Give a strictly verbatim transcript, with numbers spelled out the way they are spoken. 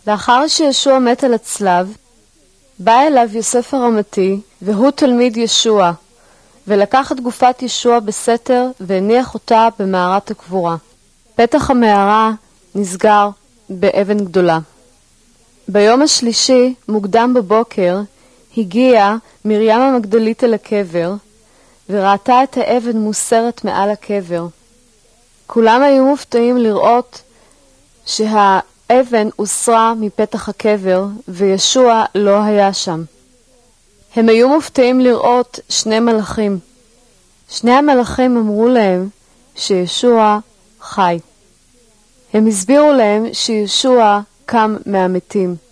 לאחר שישוע מת על הצלב, בא אליו יוסף הרמתי, והוא תלמיד ישוע, ולקח את גופת ישוע בסתר והניח אותה במערת הקבורה. פתח המערה נסגר באבן גדולה. ביום השלישי, מוקדם בבוקר, הגיעה מרים המגדלית אל הקבר, וראתה את האבן מוסרת מעל הקבר. כולם היו מופתעים לראות שהאבן הוסרה מפתח הקבר, וישוע לא היה שם. הם היו מופתעים לראות שני מלאכים. שני המלאכים אמרו להם שישוע חי. הם הסבירו להם שישוע קם מהמתים.